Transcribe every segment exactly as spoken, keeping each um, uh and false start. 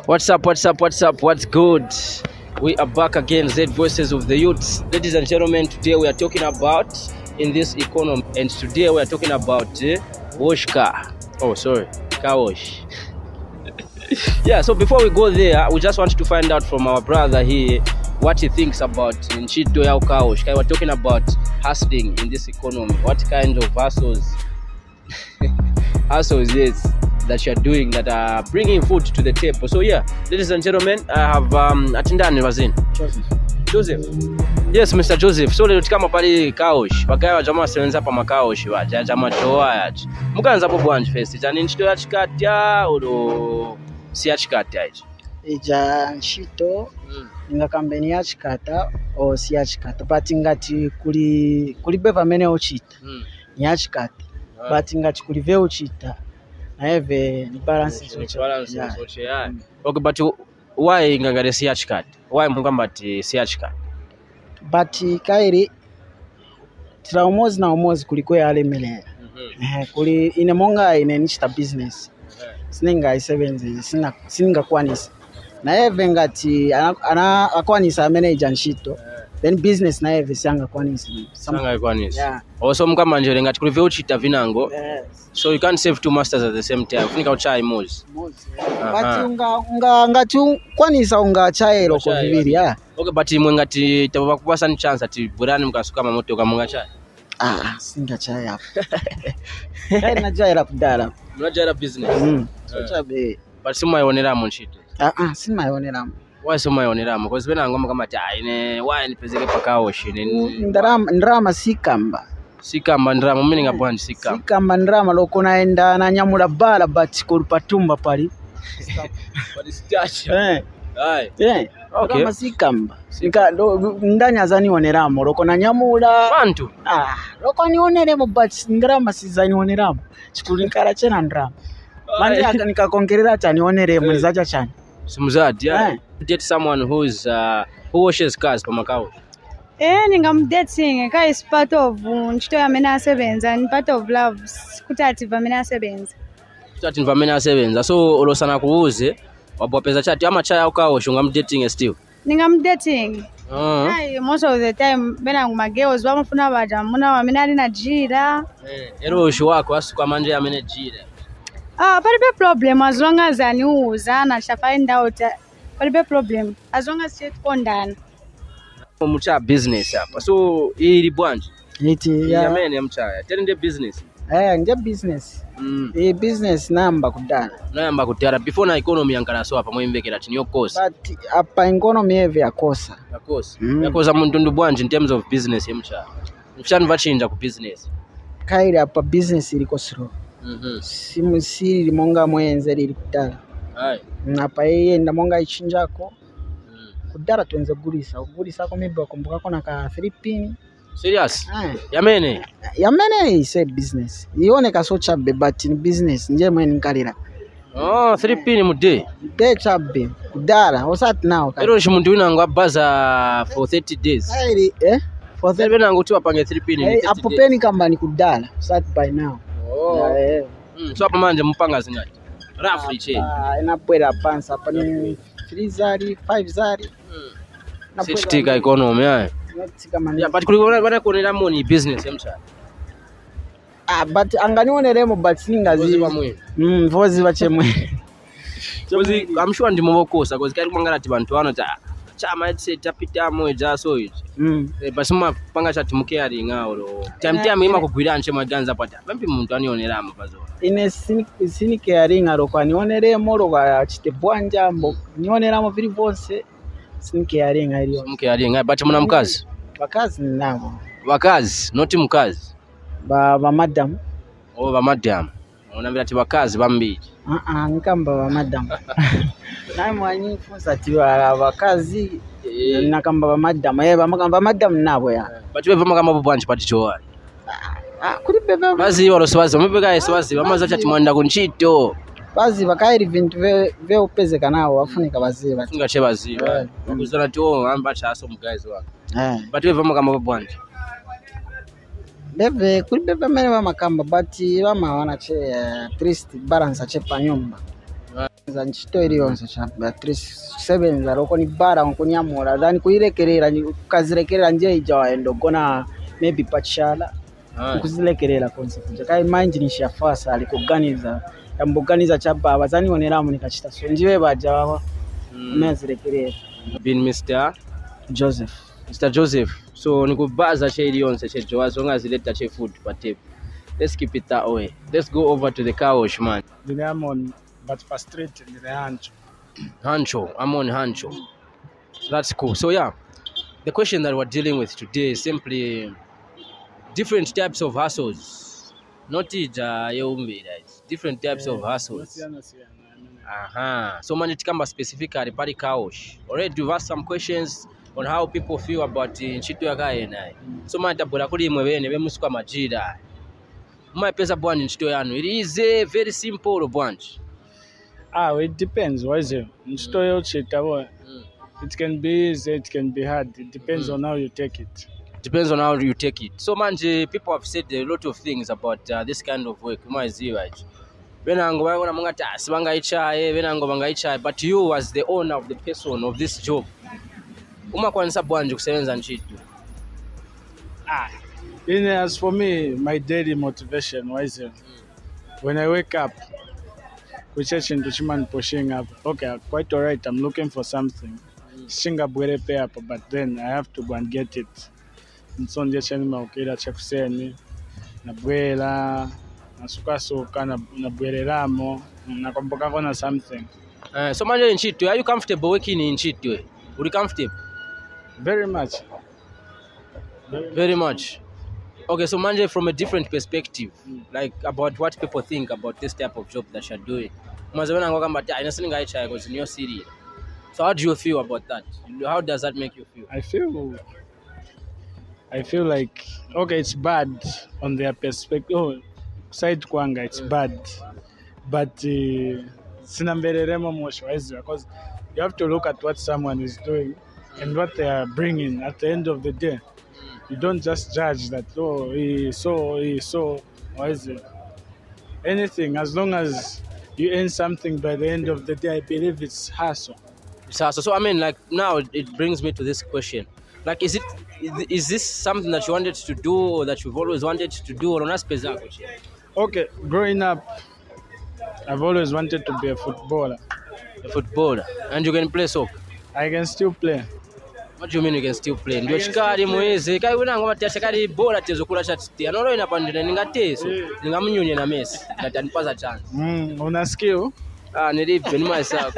What's up, what's up, what's up, what's good? We are back again, Z Voices of the Youth. Ladies and gentlemen, today we are talking about in this economy. And today we are talking about uh, wash car. Oh, sorry, car wash. Yeah, so before we go there, we just want to find out from our brother here what he thinks about Nchito ya car wash. We're talking about hustling in this economy. What kind of hustles, hustles yes, that you're doing that are bringing food to the table. So yeah, ladies and gentlemen, I have um Atindani Wazin. Joseph. Joseph. Yes, Mister Joseph. So leo tukama pali kaosh. Bakaya jamaa sewenza pa makaosh wa jamaa toa yachi. Mukanza po bwanji first. Jani nchito ya chikatya odo si ya chikatya ichi. Ija nchito mm. Nga kampeni ya chikata o si ya chikata. But ngati kuli kuli beva mene ochita. Mm. Ni ya chikata. Ah. But ngati kuli ve ochita. Na eve ni balance soche. Balance yeah. soche yeah. Mm. Okay, but why ngangare si ya chikata? Why mungamba ti si ya chikata? But kairi tira umozi na umozi kuliko yale mele. Mhm. Eh kuli ine monga ine nichita business. Yeah. Sininga isevenze sina sininga kwanisa. Na eve ngati ana akwanisa manager nchito. Yeah. Then business na eve sanga kwanisa. Sanga kwanisa. Yeah. Also mukama njere ngati kulive uchita vinango. Yes. So you can't save two masters at the same time. Funika uchai mozi. Mozi. Yeah. But unga unga ngati kwanisa unga chaelo ko viviri ya. Okay, but imwe ngati tababa kupasa ni chance ati burani mkasuka mamoto kamunga chai. Ah, singa chai hapo. Kai na chai hapo dala. Mna chai business. Mm. So yeah. Chabe. But sima yonera mu nchito. Ah ah, sima yonera mu. Why sima yonera mu? Because bena ngoma kama chai ne why nipezeke pakao shine. Ndarama ndarama sikamba. Sikamba ndrama mimi ngapwani sikamba. Sikamba ndrama loko naenda na nyamula bala but kulipatumba pali. Pali stacha. Eh. Hai. Eh. Okay. Kama sikamba. Sika ndani azani oneramo loko na nyamula. Bantu. Ah, loko ni oneremo but ndrama sizani oneramo. Chikulinkara chena ndrama. Mandi aka nikakongerera chani oneremo nizacha chani. Simuzadi yeah. Eh. Date someone who's uh, who washes cars pa makao. Eh ningamdating ka is part of nchito ya mena sevenza ni part of love kutati va mena sevenza. Kutati va mena sevenza. So olosana kuuze wabwa pesa chati ama chaya ukawo shungamdating still. Ningamdating. Uh -huh. Hey, most of the time bena nguma girls bamufuna baja muna wa mena na jira. Eh ero ushu wako asukwa manje ya mena jira. Ah, but the problem as long as ani uza na cha find out but the problem as long as it kondana. Mucha business hapa. So hii bwanje. Iti ya yamene mchaya. Tende business. Eh, nje business. Mm. E business namba kudana. Namba kutara before na economy yankala so hapa mwembekera tini yokosa. But hapa economy eve yakosa. Yakosa. Mm. Yakosa muntu bwanje in terms of business mchaya. Mchana vachinja ku business. Kairi hapa business iliko slow. Mhm. Mm Simu siri monga mwenze lili kudala. Hai. Napa yeye ndamonga ichinjako. Kudara tuenze gulisa. Gulisa ko maybe wakumbuka kona ka three pin. Serious? Aye. Yamene. Yamene is a business. Ione ka so chabe but in business nje mwe nkalira. Oh, three pin mu day. Day chabe. Kudara osat now. Ero shimuntu winango abaza for thirty days. Airi eh? For thirty winango tu apange three pin ni thirty. Apo peni kamba ni kudara. Start by now. Oh. Yeah, yeah. Mm, so hapa manje mpanga zingati. Roughly che. Ah, inapwela pansa hapa ni three zari, five zari. Mm. Safety ka economy ya. Yeah, but kuliko bana kuonera money business mcha. Ah, but anganioneremo but singa zi bamwe. Mm, vozi bachemwe. Vozi I'm sure ndimo bokosa because kali kumangala ti bantu wana ta chama etse tapita moja so it. Mm. Eh basuma panga chati mukeri ngao. Time time ima kugwira nche maganza pata. Bampi muntu anionera amabazo. Ine sini sini caring aro kwa nioneremo ro kwa chite bwanja mbo nionera mo viri bonse sini caring ariyo. Sini caring but muna mkazi. Bakazi nabo. Bakazi not mkazi. Ba ba madam. Oh ba madam. Unambira ati bakazi bambiji. Ah ah nkamba ba madam. Na mwanyi funza ti ba bakazi nakamba ba madam. Eh ba makamba madam nabo ya. But we vama kama bubwanji pati chowa. Ah kuri bebe bazi waroswazi mubeka iswazi bamaza chati mwanda kunchito. Bazi bakairi vintu ve ve upezeka nawo wafunika baziba. Funga che baziba. Bakuzana ti oh amba chaso muguys wako. Eh. But we vama kama bubwanji. Bebe kuri bebe mene ba makamba but bama wana che uh, trist balance che pa nyumba. za ntchito iliyonse cha at least seven za loko ni bara nkunyamula then kuirekerera ukazirekerera nje ija waenda gona maybe pachala ukuzirekerera konse kuja kai mind ni shafasa alikuganiza yambuganiza cha baba zani oneramu nikachita so njiwe baja wao mezirekerera been Mister Joseph Mister Joseph. So nikubaza che iliyonse che jo as long as ileta che food pa table. Let's keep it that way. Let's go over to the car wash, man. I'm on, but frustrated in the Hancho. Hancho, I'm on Hancho. That's cool. So yeah, the question that we're dealing with today is simply different types of hustles. Not it, uh, different types of hustles. Uh-huh. So man, it can be specifically party car wash. Already you've asked some questions on how people feel about nchito ya guy na. So man, tabula kuli mwebene be musuka majira. My pesa bwanji nchito yanu. It is a very simple bwanji. Ah, it depends. Why is it? Nchito yo chita it can be easy, it can be hard. It depends mm. on how you take it. Depends on how you take it. So man, people have said a lot of things about uh, this kind of work. But you as the owner of the person of this job, ah, in as for me, my daily motivation was uh, when I wake up, which is in Tuchiman pushing up. Okay, quite alright. I'm looking for something. Singa bwere pay up, but then I have to go and get it. And so nje chani maukira cha kuseni na bwela na suka suka na na bwereramo na komboka kona something. Uh, so manje in Chitwe, are you comfortable working in Chitwe? Are you comfortable? Very much. Very, Very much. Okay, so manje from a different perspective, mm. like about what people think about this type of job that you're doing. Mazawena ngoka mbata ina sininga icha because in your city. So how do you feel about that? How does that make you feel? I feel I feel like okay, it's bad on their perspective. Oh, side kwanga, it's yeah. bad, but sinambereremo moshwaizi because you have to look at what someone is doing and what they are bringing at the end of the day. You don't just judge that oh he so he so why is it anything as long as you earn something by the end of the day. I believe it's hustle. It's hustle. So I mean, like now it brings me to this question. Like, is it is this something that you wanted to do or that you've always wanted to do or not? Okay, growing up, I've always wanted to be a footballer. A footballer, and you can play soccer. I can still play. What do you mean you can still play? Ndio shikari mweze kai wena ngoma tia shikari bora tezo kula chati. Anoro inapandira ningateso. Ningamunyonye na Messi. Atanipaza chance. Mm, una skill? Ah, nilipe ni myself.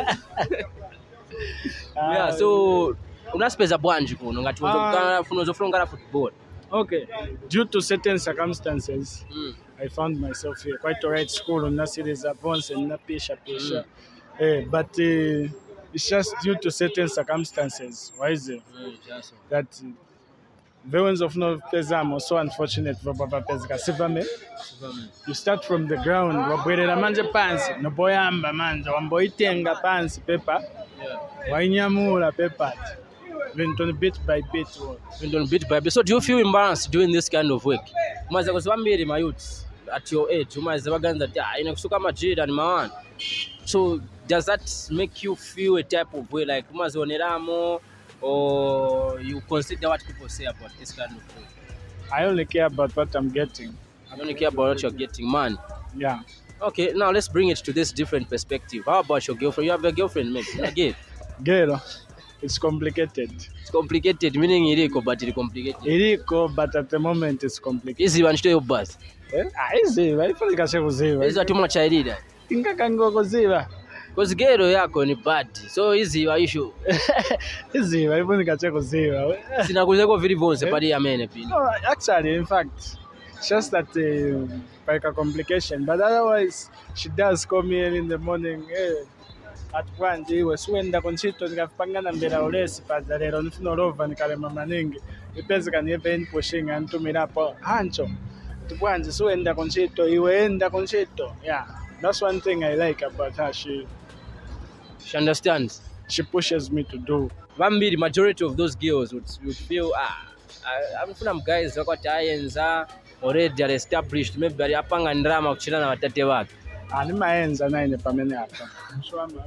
Yeah, so unaspeza bwanji kuno ngati uzokana funo zofuna football. Okay, due to certain circumstances, mm. I found myself here. Quite alright school on series advance and na pesha pesha. Eh, but uh, it's just due to certain circumstances. Why is it? Mm, that uh, the ones of no pezam are so unfortunate for Baba Pezga. Sivame. You start from the ground. Wabwerera manje pansi. No boyamba manje. Wamboitenga pansi paper. Wainyamula paper. Went bit by bit. Went on bit by bit. So do you feel embarrassed doing this kind of work? Maza kuswambiri my youths at your age. Umaza baganda that inakusuka majida ni mawan. So does that make you feel a type of way like umaza oneramo or you consider what people say about this kind of work? I only care about what I'm getting. I only care about what you're getting, man. Yeah. Okay, now let's bring it to this different perspective. How about your girlfriend? You have a girlfriend, maybe? Not gay. Girl. It's complicated. It's complicated, meaning iriko, but it's complicated. Iriko, but at the moment it's complicated. Easy one to your bus. Eh? Ah, easy. Why for the kuziva? Easy too much idea. Inga kango kuziva. Cause gero yako ni bad. So easy wa issue. Easy, why for the kuziva? Sina kuzeko very bonse padi amene pili. No, actually, in fact, just that uh, like a complication. But otherwise, she does call me early in the morning. Hey, at one day we swenda konchito nikapangana mbera ulesi padza lero ndifuna lova nikalema maningi ipezi kanive in pushing antumira hapo hancho tubwanje swenda konchito iwe enda konchito. Yeah, that's one thing I like about her. She she understands. She pushes me to do. Vambiri, majority of those girls would, would feel ah I'm from guys wako tayenza already are established, maybe bali apanga ndrama kuchina na watate wake. Ani maenza na ine pamene hapa. Shwama.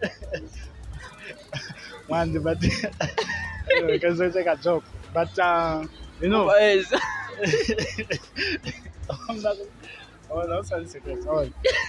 One but because it's like a joke. But uh, you know, I'm not, oh, that's a secret. Oh.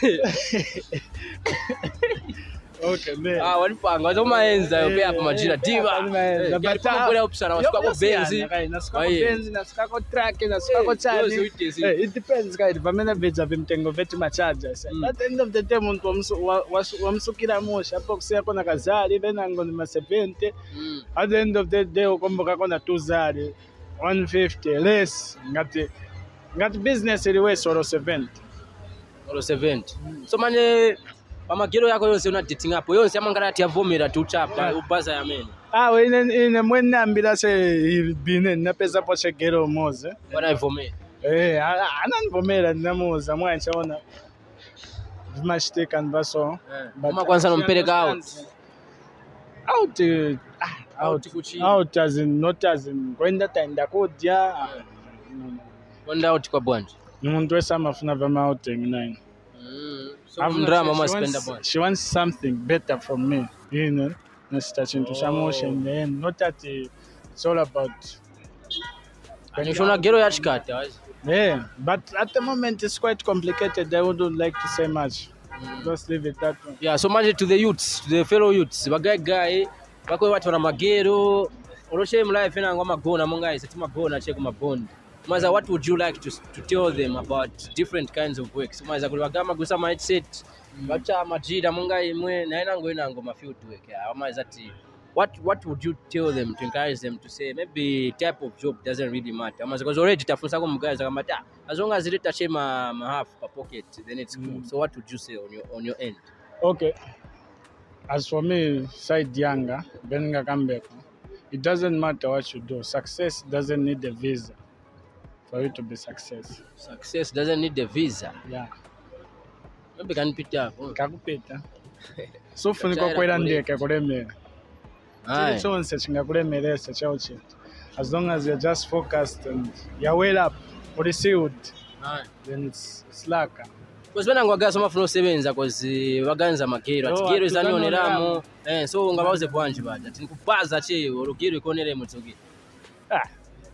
Okay, man. Ah, walipanga wazomaenza yope hapa majina diva. But kule option wasikako benzi. Nasikako benzi, nasikako track, nasikako chali. It depends guys. Pamene beja vimtengo vetu machargers. At the end of the day muntu wamsukira mosha hapo kusia kona kazali benango ni ma seventy. At the end of the day ukomboka kona two zali one fifty less ngati ngati business iliwe soro seventy. Soro seventy. So manje pamagero yako yonse una dating hapo yonse amangala ati avomera tu chapa ubaza yamene. Ah we ine ine mwena ambila se bine na pesa po chegero moze. Wana ivomera. Eh ananivomera namuza mwanchaona vimashiteka ndivaso. Kama kwanza nompeleka out. Out uh, out kuchi. Out as in not as in kwenda taenda kodya. Kwenda out kwa bwanje. Umuntu wese amafuna vama outing nine. So drama must spend a bunch. She wants something better from me, you know. Not touching to some motion, then not that uh, it's all about. And you should get your chikata. Yeah, but at the moment it's quite complicated. I wouldn't like to say much. Mm. Just leave it that way. Yeah, so much to the youths, to the fellow youths. Bagay guy, bako watu wana magero. Oroshe mlife na ngoma gona monga ise tuma gona check ma bond. Maza, what would you like to to tell them about different kinds of work? So maza kulibagama gusa mindset. Bacha majida monga imwe na ina ngo ina ngo ma field work. Yeah, maza ti. What what would you tell them to encourage them to say maybe type of job doesn't really matter? Because already tafunza kwa mguys kama ta as long as it touch ma, ma half per pocket then it's cool. Mm. So what would you say on your on your end? Okay. As for me, side younger, Benga Kambeko, it doesn't matter what you do. Success doesn't need a visa for you to be success. Success doesn't need a visa. Yeah. Maybe can pita. Kakupita. So funi kwa kwenda ndeke kulemera. Aye. So on searching kulemeresa chao chete. As long as you're just focused and you're well up for the field, then it's it's laka. Because when I go soma funo sevenza because waganza magero ati gero izanioneramo eh so ngabaze bwanje baje ati nikubaza che urugero ikonere mutsogi. Ah.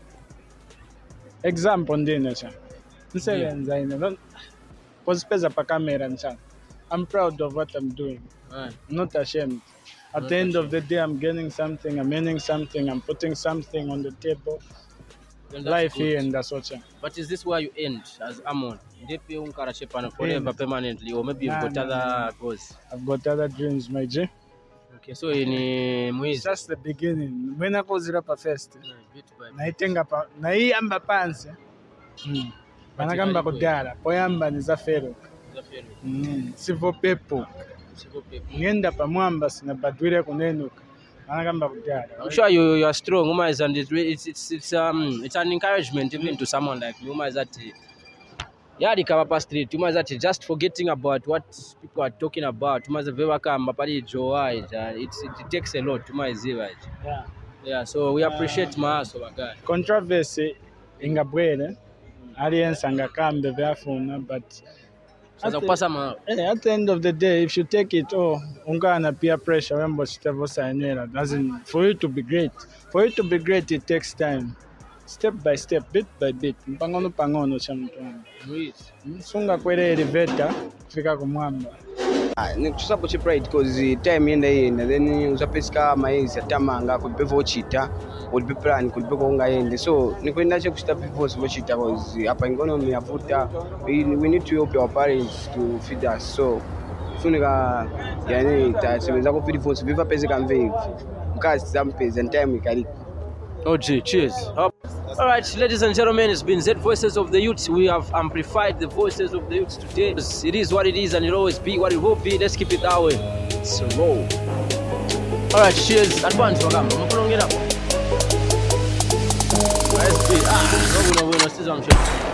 Example ndine cha. Nsebenza ine don't because pesa pa camera ncha. I'm proud of what I'm doing. Right. I'm not ashamed. At not the end ashamed. of the day, I'm getting something, I'm earning something, I'm putting something on the table. Life good. Here and that's what. But is this where you end as Amon? Depi unkarashepana forever permanently, or maybe you've got nah, other nah. goals? I've got other dreams, my G. Okay, so in uh, it's just the beginning. When I go zero first, naitenga pa, naiamba panse. Hmm. Panagamba kudara, poyamba ni zafero. Zafero. Hmm. Sivo pepo. Ngenda pamwamba sinabadwire kunenuka. Anagamba kudara. I'm sure you you are strong, Umaz, and it's it's it's it's um it's an encouragement even to someone like me, Umaz, that yeah, the Kawapa Street, Umaz, that just forgetting about what people are talking about. Umaz, Vevaka Mapari Joai, it's it takes a lot, Umaz, yeah. Yeah, so we appreciate uh, Maso guy. Controversy ingabwele, audience angakambe vyafuna, but At the, at the end of the day, if you take it, oh, unga peer pressure, remember, doesn't for you to be great. For you to be great, it takes time, step by step, bit by bit. Pangono pangono chamtu. Sunga kwele elevator, fika kumwamba. Nikusapo chi pride because time yenda yenda then uzapesika maize atamanga kulipevo ochita ulipe plan kulipevo unga yende so nikwenda che kushita people ochita because hapa ingono miyavuta we, we need to help our parents to feed us so sunika yani tasebeza ku feed force viva pesa kamve mkazi zampeza time ikali. Oh gee, cheers. All right, ladies and gentlemen, it's been Z Voices of the Youth. We have amplified the voices of the youth today. It is what it is and it will always be what it will be. Let's keep it that way. It's a roll. All right, cheers. Advance, Wagam. I'm going to get up. Ah, no, no, no, no, no, no, no, no, no, no, no, no,